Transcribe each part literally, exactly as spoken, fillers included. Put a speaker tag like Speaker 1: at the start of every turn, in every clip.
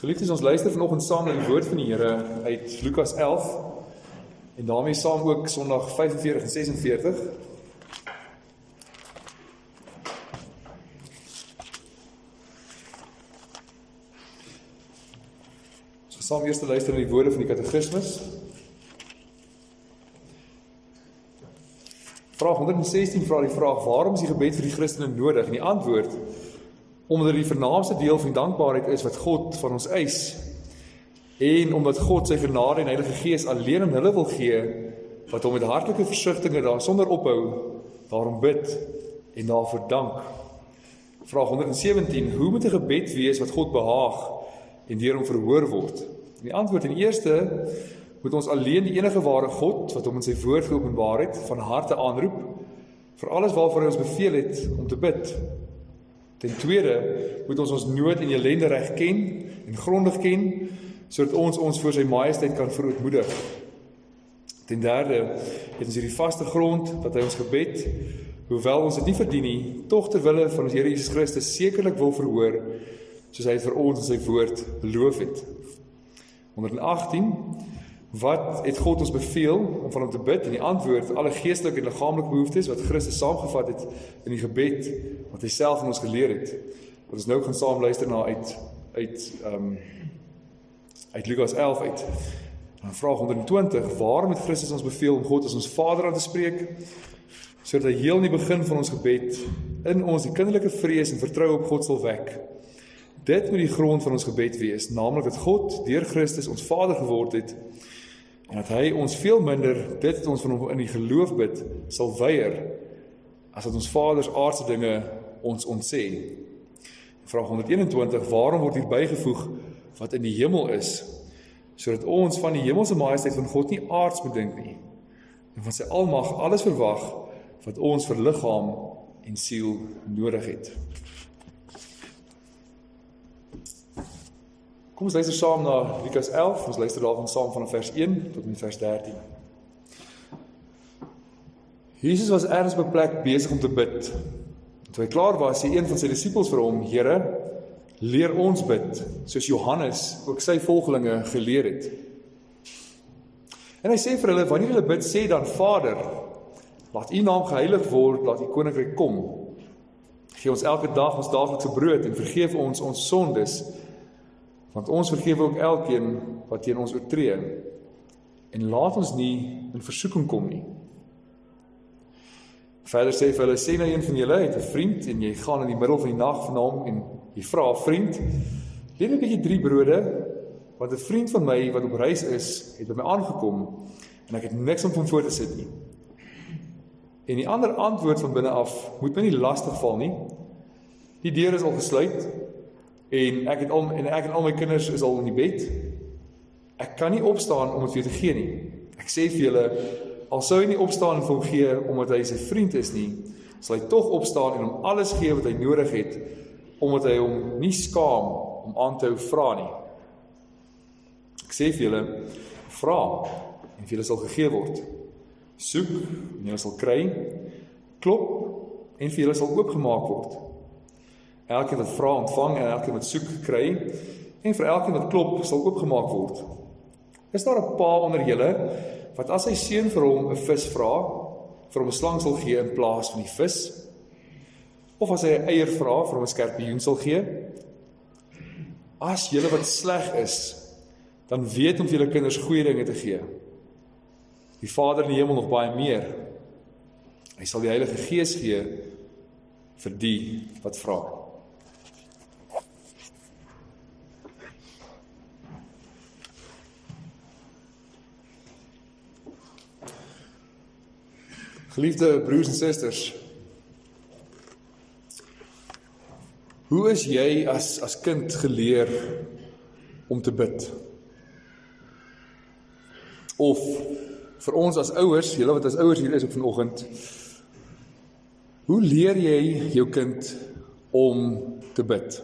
Speaker 1: Geliefdes, ons luister vanoggend saam na die woord van die Here uit Lukas elf en daarmee saam ook Sondag vyfenveertig en sesenveertig. Ons gaan saam eers luister na die woorde van die katekismus. Vraag honderdsestien vra die vraag: waarom is die gebed vir die Christene nodig? En die antwoord: omdat die vernaamste deel van die dankbaarheid is wat God van ons eis, en omdat God sy genade en Heilige Gees alleen aan hulle wil gee, wat hom met hartlike versigtinge daar sonder ophou, daarom bid en daarvoor dank. Vraag honderdsewentien, hoe moet 'n gebed wees wat God behaag en deur hom verhoor word? En die antwoord in die eerste, moet ons alleen die enige ware God, wat hom in sy woord geopenbaar het, van harte aanroep, vir alles waarvoor hy ons beveel het om te bid. Ten tweede, moet ons ons nood en ellende reg ken en grondig ken, sodat ons ons voor sy majesteit kan verootmoedig. Ten derde, het ons hierdie vaste grond, dat hy ons gebed, hoewel ons dit nie verdien nie, tog terwille van ons Here Jesus Christus sekerlik wil verhoor, soos hy het vir ons in sy woord beloof het. honderdagtien, wat het God ons beveel om van hom te bid? En die antwoord, alle geestelike en liggaamlike behoeftes wat Christus saamgevat het in die gebed wat hy self aan ons geleer het. Wat ons nou gaan saam luister na uit uit um, uit Lukas elf uit. Dan vraag honderdtwintig, waarom het Christus ons beveel om God as ons Vader aan te spreek, sodat hy heel in die begin van ons gebed in ons die kinderlike vrees en vertroue op God sal wek. Dit moet die grond van ons gebed wees, naamlik dat God deur Christus ons Vader geword het, en dat hy ons veel minder, dit het ons van hom in die geloof bid, sal weier, as dat ons vaders aardse dinge ons ontsê. Vraag honderdeenentwintig, waarom word hier bygevoeg wat in die hemel is, sodat ons van die hemelse majesteit van God nie aards bedink nie, en van sy almag alles verwag, wat ons vir liggaam en siel nodig het. Kom ons luister saam na Lukas elf, ons luister daarvan saam van vers een tot met vers dertien. Jesus was ergens op 'n plek besig om te bid. Toe hy klaar was, sê een van sy disippels vir hom: Here, leer ons bid, soos Johannes ook sy volgelinge geleer het. En hy sê vir hulle, wanneer hulle bid, sê dan: Vader, laat u naam geheilig word, laat u koninkryk kom. Gee ons elke dag ons daaglikse brood en vergeef ons ons sondes, want ons vergewe ook elkeen wat teen ons oortree. En laat ons nie in versoeking kom nie. Verder sê vir hulle, sê nou een van julle het 'n vriend, en jy gaan in die middel van die nag van hom, en jy vra, vriend, leen 'n bietjie drie brode, want 'n vriend van my wat op reis is, het by my aangekom, en ek het niks om van voor te sit nie. En die ander antwoord van binne af, moet my nie lastig val nie. Die deur is al gesluit, En ek, het al, en ek en al my kinders is al in die bed. Ek kan nie opstaan om het vir jou te gee nie. Ek sê vir julle, al sou hy nie opstaan en vir hom gee, omdat hy sy vriend is nie, sal hy tog opstaan en hom alles gee wat hy nodig het, omdat hy hom nie skaam om aan te hou vra nie. Ek sê vir julle, vra, en vir julle sal gegee word. Soek, en julle sal kry. Klop, en vir julle sal oopgemaak word. Elkeen wat vra ontvang, en elkeen wat soek kry, en vir elkeen wat klop sal oopgemaak word. Is daar 'n pa onder julle, wat as sy seun vir hom 'n vis vra, vir hom 'n slang sal gee in plaas van die vis? Of as hy 'n eier vra, vir hom 'n skorpioen sal gee? As julle wat sleg is, dan weet om vir julle kinders goeie dinge te gee. Die Vader in die hemel nog baie meer. Hy sal die Heilige Gees gee vir die wat vra. Geliefde broers en susters, hoe is jy as, as kind geleer om te bid? Of vir ons as ouers, julle wat as ouers hier is op vanoggend, hoe leer jy jou kind om te bid?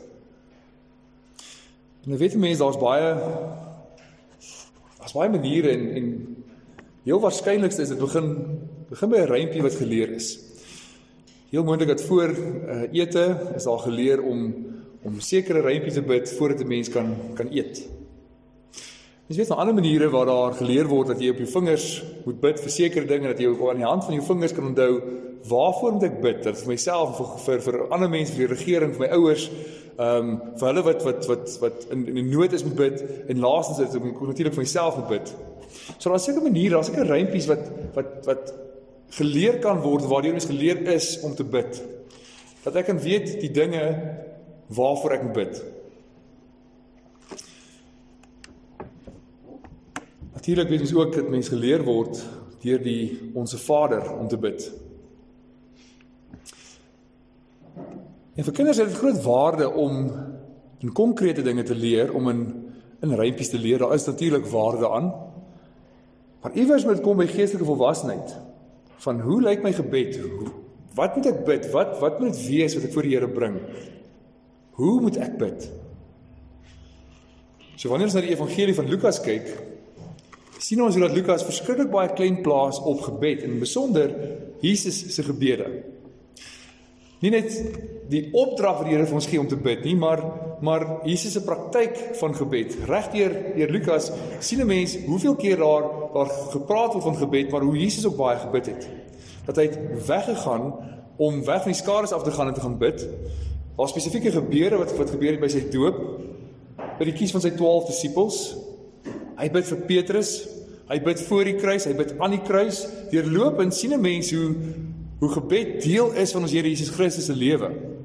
Speaker 1: En ek weet mense, daar's baie daar's baie maniere en, en heel waarskynlikste is dit begin begin by 'n rympie wat geleer is. Heel moontlik dat voor uh, ete is daar geleer om om sekere rympie te bid voordat 'n mens kan kan eet. Jy weet, van ander maniere waar daar geleer word dat jy op jou vingers moet bid vir sekere dinge, dat jy aan die hand van jou vingers kan onthou, waarvoor moet ek bid? Dat vir myself, vir, vir, vir ander mense, vir die regering, vir my ouers, um, vir hulle wat, wat, wat, wat in, in nood is moet bid, en laastens is, ek natuurlik vir myself moet bid. So daar is seker maniere, daar is seker rympies wat, wat, wat geleer kan word, waardeur ons geleer is om te bid. Dat ek kan weet die dinge waarvoor ek moet bid. Natuurlik weet ons ook dat mens geleer word deur die Onse Vader om te bid. En vir kinders het dit groot waarde om in konkrete dinge te leer, om in, in rympies te leer. Daar is natuurlik waarde aan. Maar iewers moet kom by geestelike volwassenheid. Van hoe lyk my gebed? Hoe, wat moet ek bid? Wat, wat moet het wees wat ek voor die Here bring? Hoe moet ek bid? So wanneer ons na die evangelie van Lukas kyk, sien ons hoe dat Lukas verskriklik baie klein plaas op gebed, en besonder Jesus se gebede. Nie net die opdrag wat die Here vir ons gee om te bid nie, maar, maar Jesus se praktyk van gebed. Reg deur deur Lukas sien 'n mens hoeveel keer daar, daar gepraat word van gebed, maar hoe Jesus ook baie gebid het. Dat hy het weggegaan om weg van die skares af te gaan en te gaan bid. Daar spesifieke gebeure wat, wat gebeur het by sy doop, by die kies van sy twaalf disippels. Hy bid vir Petrus, hy bid voor die kruis, hy bid aan die kruis. Deurloop en sien 'n mens hoe, hoe gebed deel is van ons Here Jesus Christus se lewe.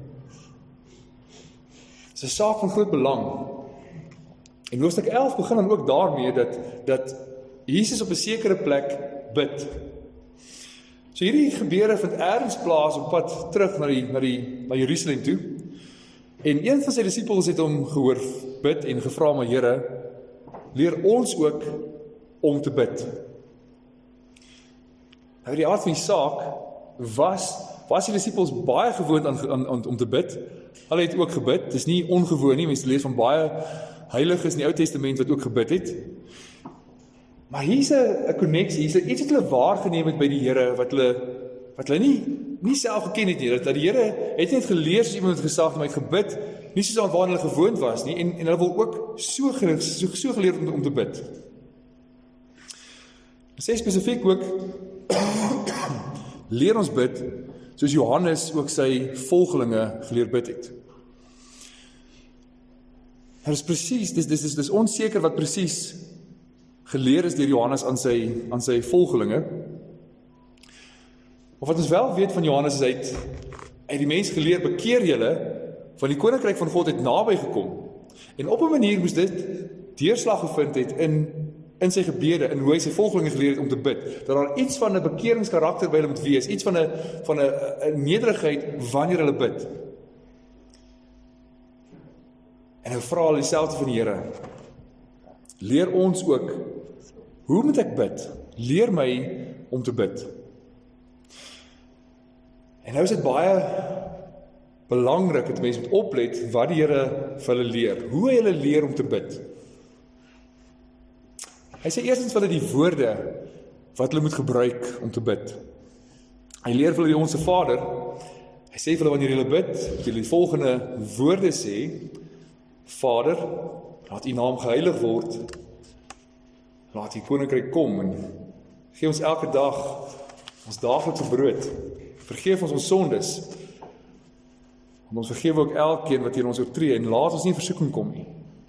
Speaker 1: Dit is 'n saak van groot belang. En hoofstuk elf begin dan ook daarmee dat, dat Jesus op 'n sekere plek bid. So hierdie gebeure vind ergens plaas op pad terug na, die, na, die, na Jerusalem toe. En een van sy disippels het hom gehoor bid en gevra, maar Here, leer ons ook om te bid. Nou die aard van die saak was, was die disippels baie gewoond aan, aan, aan, om te bid. Hulle het ook gebid, dit is nie ongewoon nie, mense lees van baie heiliges in die Ou Testament wat ook gebid het. Maar hier is 'n koneksie, hier is iets wat hulle waargeneem het by die Here, wat hulle, wat hulle nie, nie self geken het nie, dat, dat die Here het net geleer soos iemand het gesag, maar het gebid, nie soos aan waar hulle gewoond was nie, en, en hulle wil ook so, so, so geleerd om, om te bid. Sê spesifiek ook, leer ons bid, soos Johannes ook sy volgelinge geleer bid het. Het is precies, dis, dis, dis, dis onseker wat precies geleer is deur Johannes aan sy, aan sy volgelinge. Of wat ons wel weet van Johannes is, hy het, hy het die mens geleer, bekeer julle, van die koninkryk van God het naby gekom. En op 'n manier moes dit deurslag gevind het in, in sy gebede, in hoe hy sy volgelinge geleer het om te bid. Dat daar iets van 'n bekeringskarakter by hulle moet wees, iets van 'n van 'n 'n nederigheid wanneer hulle bid. En nou vra hulle dieselfde van die Here. Leer ons ook, hoe moet ek bid? Leer my om te bid. En nou is dit baie belangrik dat mense moet oplet wat die Here vir hulle leer, hoe hy hulle leer om te bid. Hy sê eerstens vir hulle die woorde wat hulle moet gebruik om te bid. Hy leer vir hulle die Onse Vader. Hy sê vir hulle wanneer julle bid, moet julle die volgende woorde sê: Vader, laat U naam geheilig word. Laat U koninkryk kom en gee ons elke dag ons daaglikse brood. Vergeef ons ons sondes. En ons vergewe ook elkeen wat teen ons oortree en laat ons nie in versoeking kom nie.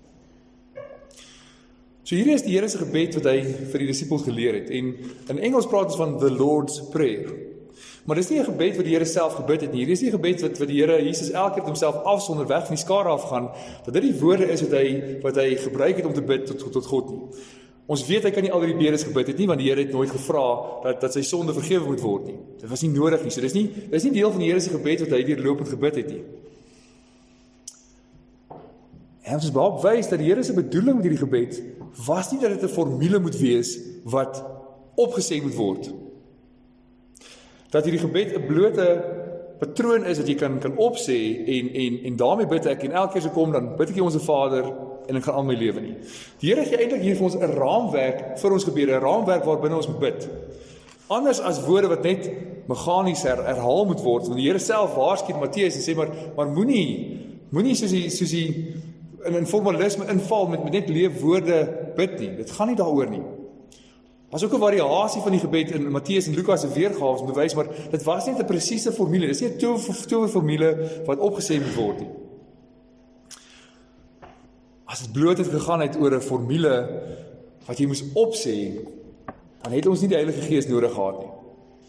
Speaker 1: So hierdie is die Here se gebed wat hy vir die disippels geleer het. En in Engels praat ons van the Lord's Prayer. Maar dis nie 'n gebed wat die Here self gebid het nie. Hierdie is nie 'n gebed wat, wat die Here Jesus elke keer homself afsonder weg van die skare afgaan, dat dit die woorde is wat hy, wat hy gebruik het om te bid tot, tot God nie. Ons weet hy kan nie al die bedes gebid het nie, want die Here het nooit gevra dat, dat sy sonde vergewe moet word nie. Dit was nie nodig nie. So dis nie, dis nie deel van die Here se gebed wat hy deurlopend gebid het nie. En ons is behalp wys dat die Here se bedoeling met hierdie gebed was nie dat dit 'n formule moet wees wat opgesê moet word. Dat hierdie gebed 'n blote patroon is wat jy kan kan opsê en en en daarmee bid ek en elke keer as ek kom dan bid ek Onse Vader en ek gaan al my lewe nie. Die Here gee eintlik hier vir ons 'n raamwerk vir ons gebede, 'n raamwerk waarbinne ons moet bid. Anders as woorde wat net meganies her, herhaal moet word, want die Here self waarsku in Matteus en sê maar maar moenie Moenie soos die, soos die in, in formalisme inval met, met net leefwoorde bid nie. Dit gaan nie daaroor nie. Daar is ook 'n variasie van die gebed in Matteus en Lukas se weergawe om te wys, maar dit was net 'n presiese formule. Dit is nie 'n tower formule wat opgesê moet word nie. As dit bloot het gegaan het oor 'n formule wat jy moes opsê, dan het ons nie die Heilige Gees nodig gehad nie.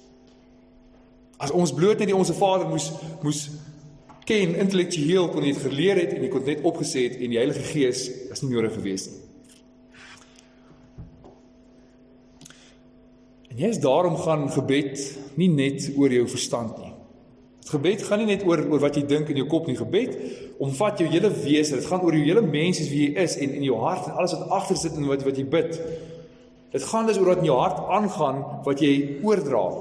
Speaker 1: As ons bloot net die Onse Vader moes, moes ken, intellektueel kon jy het geleer het en jy kon net opgesê het en die Heilige Gees is nie nodig gewees nie. En juist daarom gaan gebed nie net oor jou verstand nie. Het gebed gaan nie net oor, oor wat jy dink in jou kop nie. Gebed omvat jou hele wese. Dit gaan oor jou hele mens as wie jy is en in jou hart en alles wat agter sit en wat, wat jy bid. Dit gaan dus oor wat in jou hart aangaan, wat jy oordra.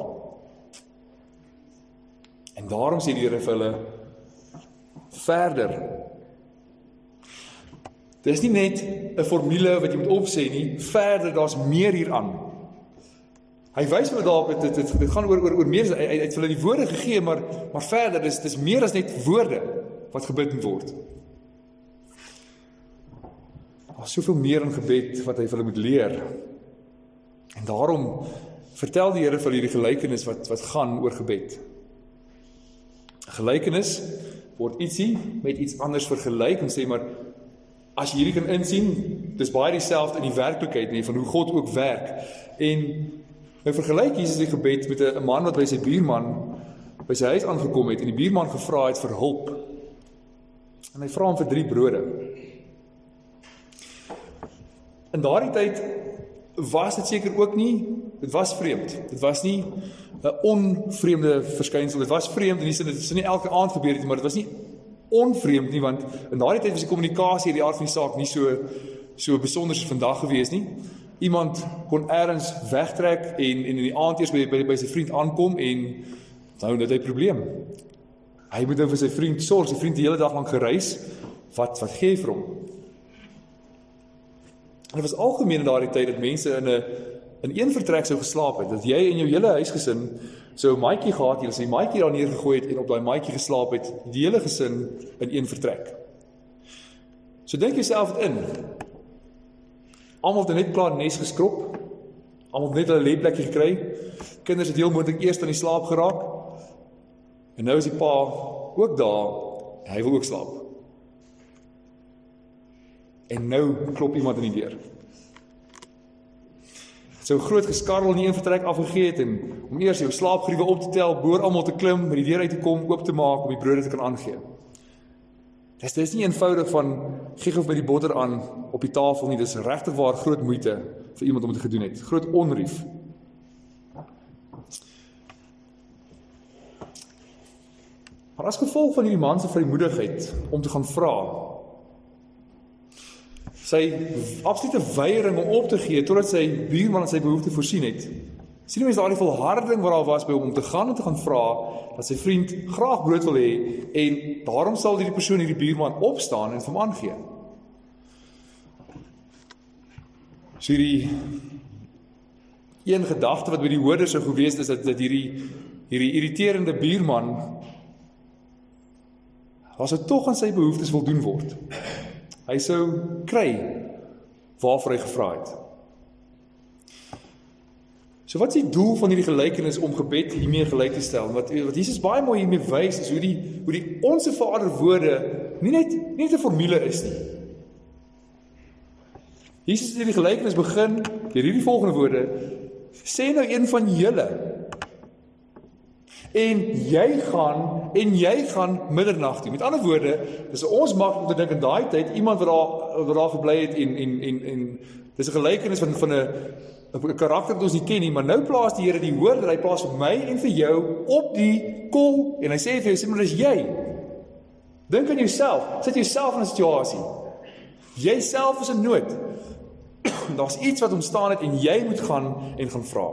Speaker 1: En daarom sê die Here vir hulle verder. Dit is nie net 'n formule wat jy moet opsê nie, verder, daar's meer hieraan. Hy wys hulle daarop, dit, dit, dit gaan oor, oor, oor meer, hy, hy het hulle die woorde gegee, maar, maar verder, dit is, dit is meer as net woorde wat gebid moet word. Daar's soveel meer in gebed wat hy vir hulle moet leer. En daarom vertel die Here vir hulle die gelykenis wat, wat gaan oor gebed. Gelykenis word ietsie met iets anders vergelyk en sê maar, as jy hierdie kan insien, dis baie dieselfde in die werklikheid nie, van hoe God ook werk. En nou vergelyk Jesus die gebed met 'n man wat by sy buurman by sy huis aangekom het en die buurman gevra het vir hulp. En hy vra hom vir drie brode. In daardie tyd was dit seker ook nie, dit was vreemd. Dit was nie 'n onvreemde verskynsel. Dit was vreemd in die sin, dit is nie elke aand gebeur het, maar dit was nie onvreemd nie, want in daardie tyd was die kommunikasie in die aard van die saak nie so so besonder as vandag gewees nie. Iemand kon ergens wegtrek en, en in die aand eers by, by, by sy vriend aankom en nou het hy 'n probleem. Hy moet nou vir sy vriend sorg, sy vriend die hele dag lang gereis, wat, wat gee vir hom? En dit was algemeen in daardie tyd dat mense in 'n in een vertrek sou geslaap het, dat jy en jou hele huisgesin sou 'n maatjie gehad, jy sou die maatjie daar neergegooi het en op daai maatjie geslaap het, die hele gesin in een vertrek. So dink jouself dit in. Almal het net klaar nes geskrop, almal het net hulle lêplekkie gekry, kinders het heel moontlik eers aan die slaap geraak, en nou is die pa ook daar, en hy wil ook slaap. En nou klop iemand in die deur. So groot geskarrel in die een vertrek afgegee het, en om eers jou slaapgriewe op te tel, boor almal te klim, met die deur uit te kom, oop te maak, om die brode te kan aangee. Dis, dis nie eenvoudig van, gee gou vir my die botter aan op die tafel nie, dis regtig waar groot moeite vir iemand om dit gedoen het, groot onrief. Maar as gevolg van hierdie man se vrymoedigheid om te gaan vra, sy absolute weiering om op te gee, totdat sy buurman aan sy behoefte voorsien het, sien jy mens daar die volharding wat daar was by hom om te gaan en te gaan vra, dat sy vriend graag brood wil hê, en daarom sal die persoon hierdie buurman opstaan en vir hom aangee. So hierdie een gedagte wat by die hoorders sou gewees is, dat, dat hierdie, hierdie irriterende buurman, as hy tog aan sy behoeftes voldoen word, hy sou kry waarvoor hy gevra het. So wat is die doel van hierdie gelykenis om gebed hiermee gelyk te stel? Wat, wat Jesus baie mooi hiermee wys, is hoe die, hoe die Onse Vader woorde nie net, nie net 'n formule is nie. Jesus het hierdie gelykenis begin deur hierdie volgende woorde, sê nou een van julle, en jy gaan, en jy gaan middernag toe. Met ander woorde, dis ons mag om te dink in daai tyd, iemand wat daar, wat daar gebly het, en, en, en, en dis 'n gelykenis van, van 'n 'n karakter wat ons nie ken nie, maar nou plaas die Here die woord, dat hy plaas vir my en vir jou op die kol, en hy sê vir jou, sê maar dis jy. Dink aan jouself, sit jouself in 'n situasie. Jy self is in nood. Daar's iets wat ontstaan het, en jy moet gaan en gaan vra.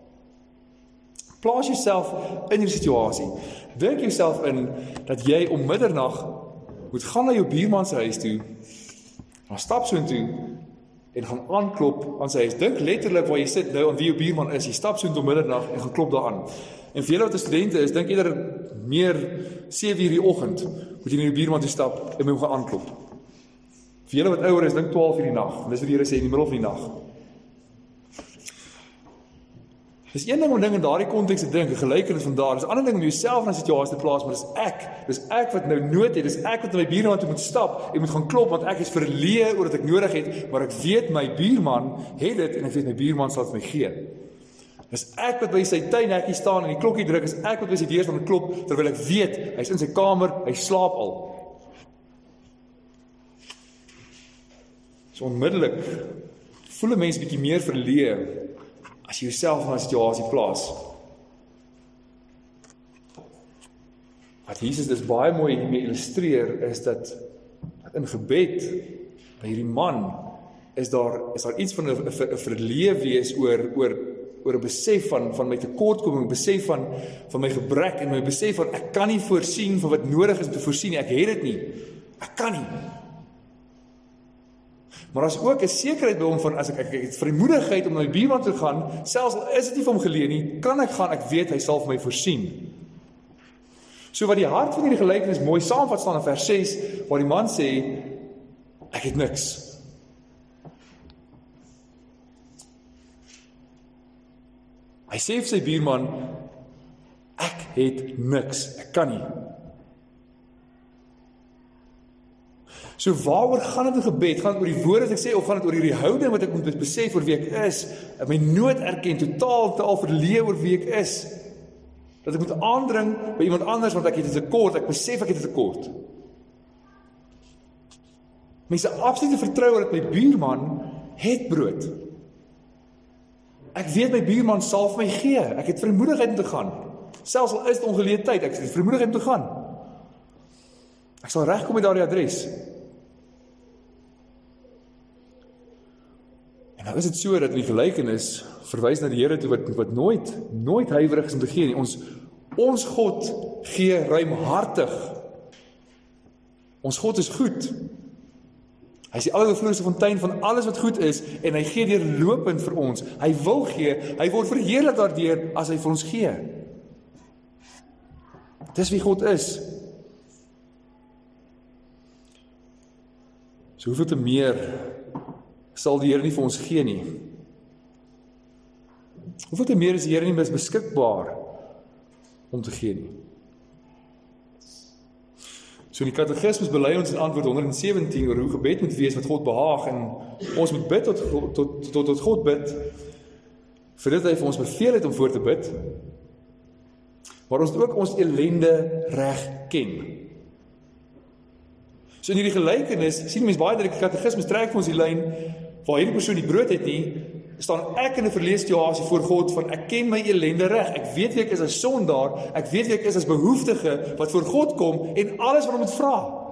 Speaker 1: Plaas jouself in die situasie. Dink jouself in, dat jy om middernag moet gaan na jou buurman se huis toe, gaan stap so toe, en gaan aanklop aan sy huis. Dink letterlik waar jy sit nou, aan wie jou buurman is. Jy stap so toe middernag en gaan klop daar aan. En vir julle wat studente is, dink eerder meer sewe uur die oggend, moet jy na die buurman toe stap en moet hom gaan aanklop. Vir julle wat ouer is, dink twaalf uur die nag, en dis wat die Here sê, in die middel van die nag. Dis een ding om ding in daardie konteks te dink, 'n gelykenis van daar, dis 'n ander ding om jouself in 'n situasie te plaas, maar dis ek, dis ek wat nou nood het, dis ek wat na my buurman toe moet stap, en moet gaan klop, want ek is verleë oor wat ek nodig het, maar ek weet my buurman het dit, en ek weet my buurman sal dit my gee. Dis ek wat by sy tuinhekkie staan en die klokkie druk, is ek wat by sy deur staan en klop, terwyl ek weet, hy's in sy kamer, hy slaap al. So onmiddellik voel 'n mens bietjie meer verleë as jy jouself in 'n situasie plaas. Wat Jesus dus baie mooi hiermee illustreer, is dat, dat in gebed, by hierdie man, is daar, is daar iets van 'n verleë wees oor, oor, oor 'n besef van, van my tekortkoming, 'n besef van, van my gebrek, en my besef van, ek kan nie voorsien van wat nodig is om te voorsien nie, ek het dit nie, ek kan nie. Maar as ook 'n sekerheid by hom van, as ek, ek, ek het vrymoedigheid om na my buurman te gaan, selfs al is dit nie vir hom geleë nie, kan ek gaan, ek weet hy sal vir my voorsien. So wat die hart van hierdie gelykenis mooi saamvat staan in vers ses, waar die man sê, ek het niks. Hy sê vir sy buurman, ek het niks, ek kan nie. So waaroor gaan dit in gebed? Gaan dit oor die woorde wat ek sê, of gaan dit oor hierdie houding wat ek moet besef oor wie ek is, my nood erken, totaal te al verleë oor wie ek is, dat ek moet aandring by iemand anders, want ek het 'n tekort, ek besef ek het 'n tekort. Mense absolute vertroue dat my buurman het brood. Ek weet my buurman sal vir my gee, ek het vrymoedigheid om te gaan, selfs al is dit ongeleë tyd, ek het vrymoedigheid om te gaan. Ek sal regkom met daardie adres. En nou is dit so dat in die gelykenis verwys na die Here toe wat, wat nooit, nooit huiwerig is om te gee nie. Ons, ons God gee ruimhartig. Ons God is goed. Hy is die alleroorvloeiendste fontein van alles wat goed is, en hy gee deurlopend vir ons. Hy wil gee, hy word verheerlik daardeur as hy vir ons gee. Dis wie God is. So hoeveel te meer sal die Here nie vir ons gee nie. Hoeveel te meer is die Here nie beskikbaar om te gee nie. So in die katekismes belei ons in antwoord honderd sewentien oor hoe gebed moet wees wat God behaag, en ons moet bid tot, tot, tot, tot God bid, vir dit hy vir ons beveel het om voor te bid, maar ons moet ook ons ellende reg ken. So in hierdie gelykenis, sien mens baie dat die katekismes trek vir ons die lyn, waar hierdie persoon die brood het nie, staan ek in 'n verleë situasie voor God van, ek ken my ellende reg, ek weet wie ek is as sondaar, ek weet wie ek is as behoeftige, wat voor God kom, en alles wat hom moet vra.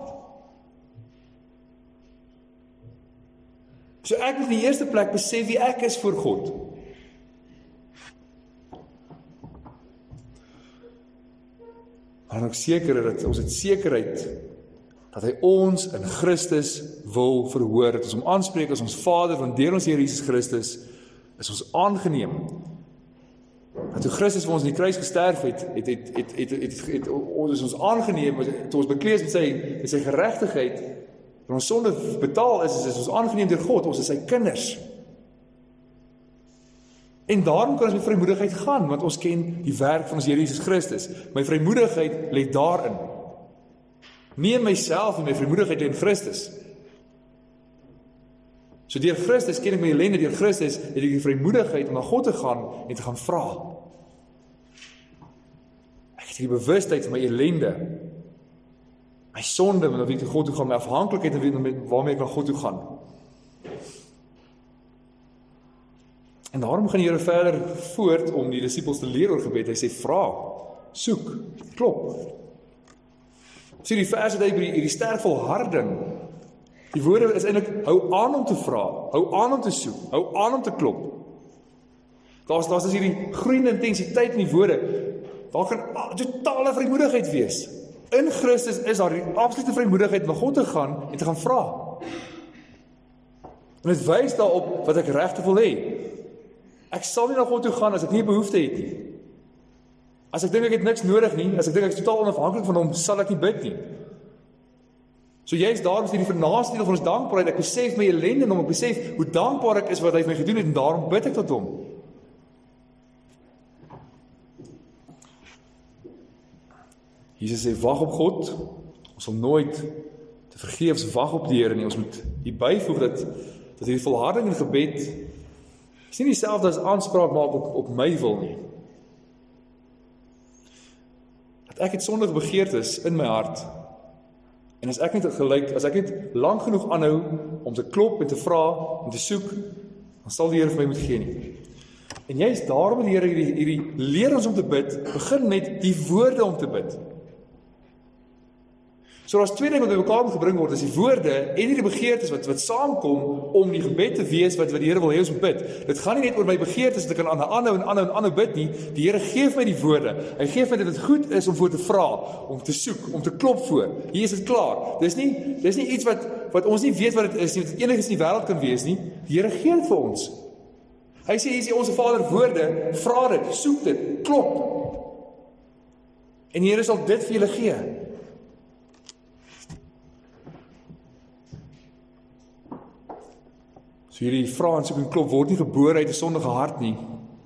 Speaker 1: So ek moet in die eerste plek besef wie ek is voor God. Maar ook seker dat ons het sekerheid dat hy ons in Christus wil verhoor, dat ons hom aanspreek as ons Vader, want deur ons Here Jesus Christus is ons aangeneem. Dat toe Christus vir ons in die kruis gesterf het, het, het, het, het, het, het, het ons is ons aangeneem, toe ons bekleed met sy, met sy geregtigheid, en ons sonde betaal is, is ons aangeneem deur God, ons is sy kinders. En daarom kan ons met vrymoedigheid gaan, want ons ken die werk van ons Here Jesus Christus. My vrymoedigheid lê daarin. Nie in myself en my vrymoedigheid lê in Christus. So deur Christus ken ek my ellende, deur Christus het ek die vrymoedigheid om na God te gaan en te gaan vra. Ek het die bewustheid van my ellende, my sonde, met wie ek na God toe gaan, my afhanklikheid en waarmee ek na God toe gaan. En daarom gaan die Here verder voort om die disippels te leer oor gebed. Hy sê, vra, soek, klop. So die vers het hy by die, die sterk volharding. Die woorde is eintlik, hou aan om te vra, hou aan om te soek, hou aan om te klop. Daar's daar's is hierdie groeiende intensiteit in die woorde. Daar kan totale vrymoedigheid wees. In Christus is daar die absolute vrymoedigheid om na God te gaan en te gaan vra. En dit wys daarop wat ek regtig wil hê. Ek sal nie na God toe gaan as ek nie 'n behoefte het nie. As ek dink ek het niks nodig nie, as ek dink ek is totaal onafhanklik van hom, sal ek nie bid nie. So jy is daar, is die vernaamste deel van ons dankbaarheid, ek besef my ellende en hom, ek besef hoe dankbaar ek is wat hy vir my gedoen het, en daarom bid ek tot hom. Jesus sê, wag op God, ons sal nooit te vergeefs wag op die Here nie, ons moet hier byvoeg dat, dat hierdie volharding in gebed, is nie dieselfde as aanspraak maak op, op my wil nie. Dat ek het sondige begeertes in my hart, en as ek net gelyk, as ek net lang genoeg aanhou om te klop en te vra en te soek, dan sal die Here vir my moet gee nie. En jy is daarom die Here hierdie, hierdie leer ons om te bid, begin met die woorde om te bid. So as twee dinge wat by mekaar moet gebring word, is die woorde en die begeertes wat, wat saamkom om die gebed te wees wat, wat die Here wil hê ons moet bid. Dit gaan nie net oor my begeertes dat ek kan aanhou en aanhou en aanhou bid nie. Die Here gee my die woorde. Hy gee my dat dit goed is om voor te vra, om te soek, om te klop voor. Hier is dit klaar. Dis nie, dis nie iets wat, wat ons nie weet wat dit is nie, wat enigiets in die wêreld kan wees nie. Die Here gee dit vir ons. Hy sê, hier is die Onse Vader woorde, vra dit, soek dit, klop. En die Here sal dit vir julle gee. So hierdie vra en soek en klop word nie gebore uit 'n sondige hart nie.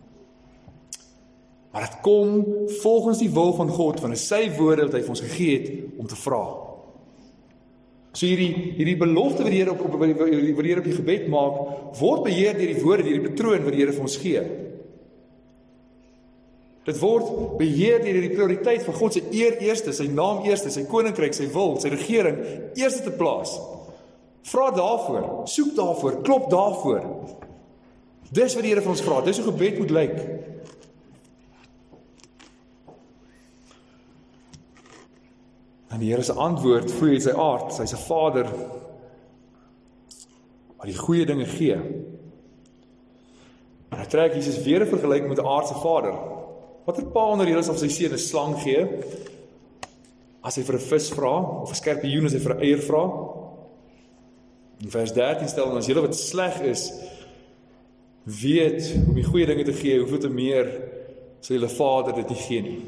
Speaker 1: Maar dit kom volgens die wil van God, van sy woorde wat hy vir ons gegee het om te vra. So hierdie hierdie belofte wat die Here op op wat die Here op die gebed maak, word beheer deur die woorde, deur die patroon wat die Here vir ons gee. Dit word beheer deur die prioriteit van God se eer eerste, sy naam eerste, sy koninkryk, sy wil, sy regering eerste te plaas. Vra daarvoor, soek daarvoor, klop daarvoor. Dis wat die Here vir ons vra, dis hoe gebed moet lyk. En die Here se antwoord vloei uit sy aard, hy is 'n Vader wat die goeie dinge gee. En hy trek Jesus weer 'n vergelyking met 'n aardse vader. Watter pa onder julle sal sy seun 'n slang gee as hy vir 'n vis vra, of 'n skorpioen as hy vir 'n eier vra? In vers dertien stel, en as julle wat sleg is, weet om die goeie dinge te gee, hoeveel te meer sal julle Vader dit nie gee nie.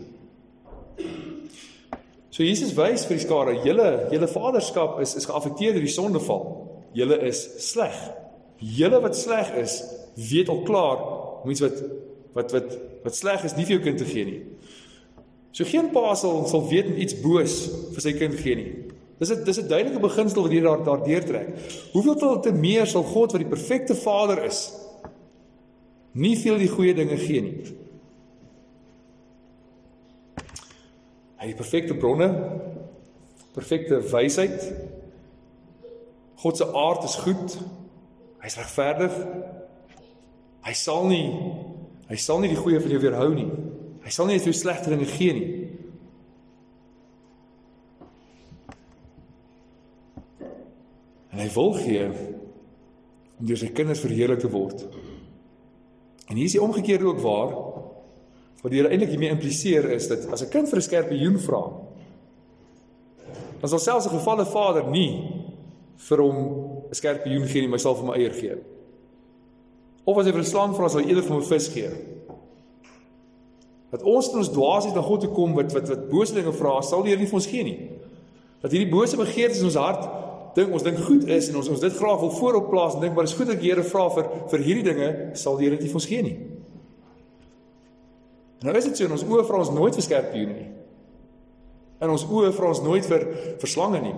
Speaker 1: So Jesus wys vir die skare, julle, julle vaderskap is, is geaffekteer deur die sondeval. Julle is sleg. Julle wat sleg is, weet al klaar om iets wat, wat, wat, wat sleg is nie vir jou kind te gee nie. So geen pa sal, sal weet om iets boos vir sy kind gee nie. Dis 'n dis 'n duidelike beginsel wat hier daar daar deurtrek. Hoeveel te, te meer sal God wat die perfekte Vader is, nie veel die goeie dinge gee nie. Hy het die perfekte bronne, perfekte wysheid. God se aard is goed. Hy is regverdig. Hy sal nie hy sal nie die goeie van jou weerhou nie. Hy sal nie vir jou slegte dinge gee nie. En hy wil gee om deur sy kinders verheerlik te word. En hier is die omgekeerde ook waar, wat die Here eintlik hiermee impliseer is, dat as 'n kind vir 'n skorpioen vra, dan sal selfs 'n gevalle vader nie vir hom 'n skorpioen gee nie, maar sal vir hom 'n eier gee. Of as hy vir 'n slang vra, sal hy eerder vir hom 'n vis gee. Dat ons in ons dwaasheid na God toe kom, wat, wat, wat bose dinge vra, sal die Here nie vir ons gee nie. Dat hierdie bose begeertes in ons hart, dink ons dink goed is, en ons, ons dit graag wil voorop plaas, en dink, maar is goed dat die Here vra vir, vir hierdie dinge, sal die Here dit nie vir ons gee nie. En nou is dit so, in ons oë vra ons nooit vir skorpioene nie. In ons oë vra ons nooit vir, vir slange nie.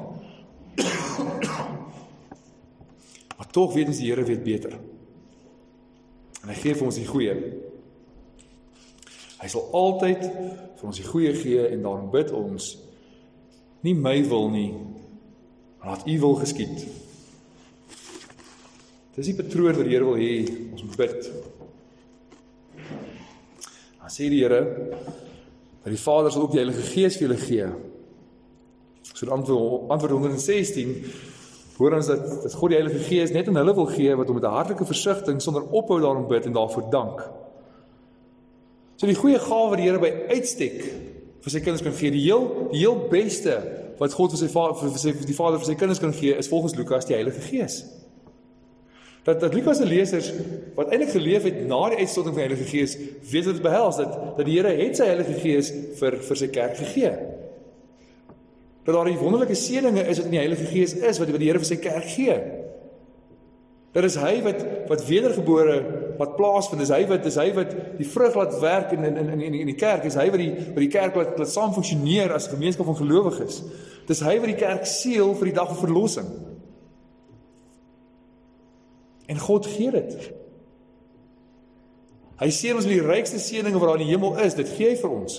Speaker 1: Maar tog weet ons die Here weet beter. En hy gee vir ons die goeie. Hy sal altyd vir ons die goeie gee, en daarom bid ons, nie my wil nie, laat u wil geskied. Dis die patroon wat die Here wil hê, ons moet bid. Dan sê die Here, dat die Vader sal ook die Heilige Gees vir julle gee. So antwoord, antwoord honderdsestien, hoor ons dat, dat God die Heilige Gees net aan hulle wil gee, wat om met 'n hartlike versigtiging, sonder ophou daarom bid en daarvoor dank. So die goeie gawe wat die Here by uitstek, vir sy kinders kan gee, die heel, die heel beste, wat God vir sy, vir sy, die Vader vir sy kinders kan gee, is volgens Lukas die Heilige Gees. Dat, dat Lukas se lesers, wat eintlik geleef het na die uitstorting van die Heilige Gees, weet wat dit behels, dat, dat die Here het sy Heilige Gees vir, vir sy kerk gegee. Dat daar die wonderlike seëninge is wat in die Heilige Gees is, wat die Here vir sy kerk gee. Dat is hy wat, wat wedergebore, wat plaasvind, is hy wat, is hy wat die vrug laat werk in, in, in, in die kerk, is hy wat die, wat die kerk laat, laat saam funksioneer as gemeenskap van gelowiges. Dis hy wat die kerk seël vir die dag van verlossing. En God gee dit. Hy seën ons met die rykste seëninge wat daar in die hemel is, dit gee hy vir ons.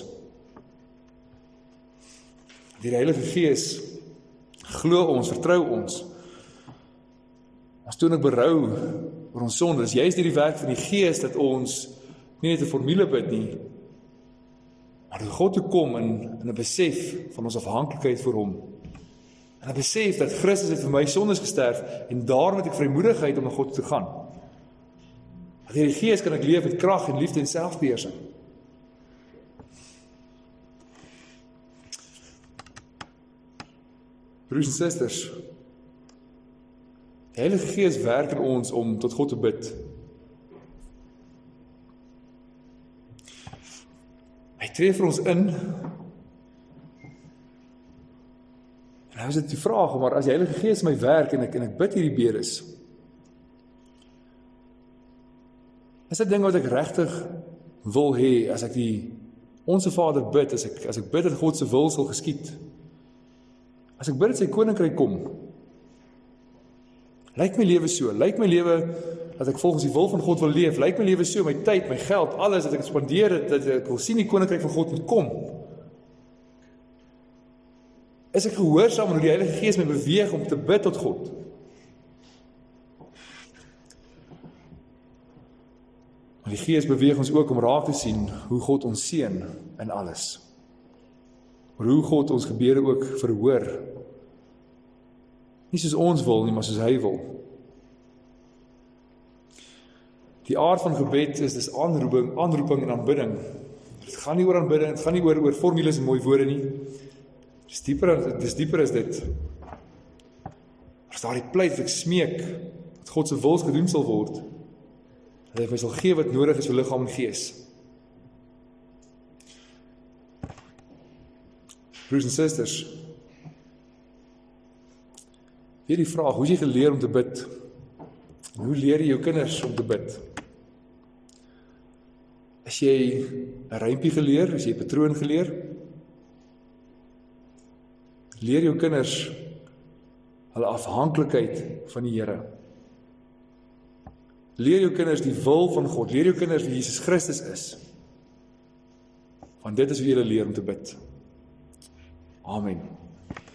Speaker 1: Die Heilige Gees glo ons, vertrou ons. Ons doen ek berou oor ons sonde. Dis juist deur die werk van die Gees dat ons nie net 'n formule bid nie, maar dat God toe kom in, in 'n besef van ons afhanklikheid vir hom. En 'n besef dat Christus het vir my sondes gesterf en daarom het ek vrymoedigheid om na God toe te gaan. Dat deur die Gees kan ek leef met krag en liefde en selfbeheersing. Broers en susters, die Heilige Gees werk in ons om tot God te bid. Hy tree vir ons in. En nou is dit die vraag, maar as die Heilige Gees my werk en ek, en ek bid hierdie bedes, is dit ding wat ek regtig wil hê, as ek die Onse Vader bid, as ek, as ek bid dat God se wil sal geskied, as ek bid dat sy koninkryk kom, lyk my lewe so, lyk my lewe dat ek volgens die wil van God wil leef, lyk my lewe so, my tyd, my geld, alles dat ek spandeer, dat ek wil sien die koninkryk van God moet kom. Is ek gehoorsaam hoe die Heilige Gees my beweeg om te bid tot God? Maar die Gees beweeg ons ook om raak te sien hoe God ons seën in alles. Maar hoe God ons gebede ook verhoor. Nie soos ons wil nie, maar soos hy wil. Die aard van gebed is dis aanroeping, aanroeping en aanbidding. Dit gaan nie oor aanbidding, dit gaan nie oor, oor formules en mooi woorde nie. Dis dieper, dis dieper is dit. As daar die pleit dat ek smeek, dat God se wil gedoen sal word, dat hy my sal gee wat nodig is vir liggaam en gees. Broers en susters, weer die vraag, hoe is jy geleer om te bid? En hoe leer jy jou kinders om te bid? Is jy 'n rympie geleer? Is jy 'n patroon geleer? Leer jou kinders hulle afhanklikheid van die Here. Leer jou kinders die wil van God. Leer jou kinders wie Jesus Christus is. Want dit is hoe jy hulle leer om te bid. Amen.